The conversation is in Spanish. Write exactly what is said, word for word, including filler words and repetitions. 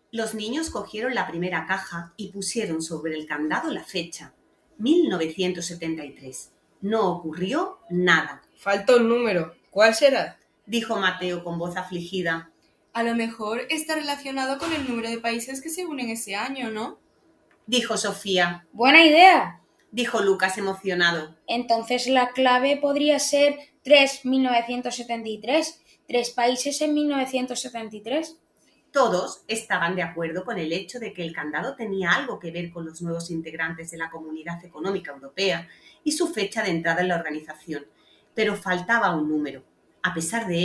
Los niños cogieron la primera caja y pusieron sobre el candado la fecha, mil novecientos setenta y tres. No ocurrió nada. Falta un número. ¿Cuál será?, dijo Mateo con voz afligida. A lo mejor está relacionado con el número de países que se unen ese año, ¿no?, dijo Sofía. Buena idea, dijo Lucas emocionado. Entonces la clave podría ser tres mil novecientos setenta y tres, tres países en mil novecientos setenta y tres. Todos estaban de acuerdo con el hecho de que el candado tenía algo que ver con los nuevos integrantes de la Comunidad Económica Europea y su fecha de entrada en la organización, pero faltaba un número. A pesar de